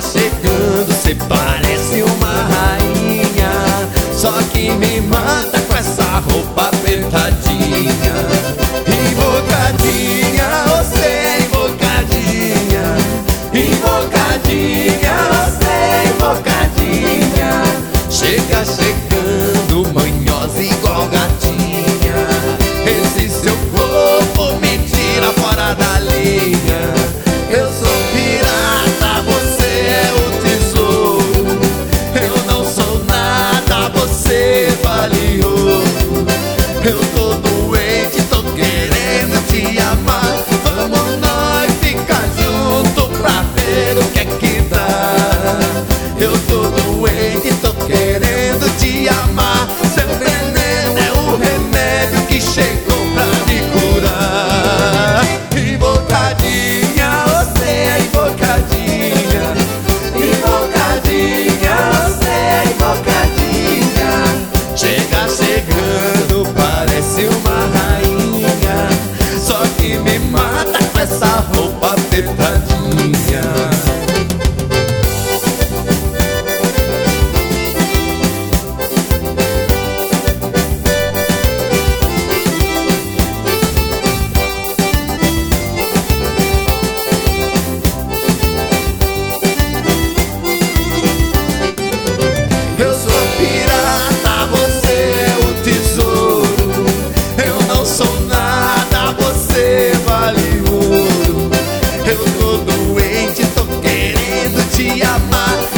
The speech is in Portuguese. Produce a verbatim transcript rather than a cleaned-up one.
chegando, cê parece uma rainha, só que me mata com essa roupa apertadinha. Invocadinha, você é invocadinha, invocadinha, você é invocadinha. Chega chegando, manhosa igual gatinha, esse seu corpo me tira fora da linha. Eu sou pirata, você é o tesouro, eu não sou nada, você vale ouro. Eu tô doente, tô querendo te amar, vamos nós ficar junto pra ver o que é que dá. Eu tô doente, tô querendo te amar, seu veneno é o remédio que chegou pra me curar. Invocadinha, você é invocadinha, invocadinha, você é invocadinha. Chega chegando, parece uma rainha, só que me mata com essa roupa apertadinha. Eu sou pirata, você é o tesouro, eu não sou nada, você vale ouro. Eu tô doente, tô querendo te amar,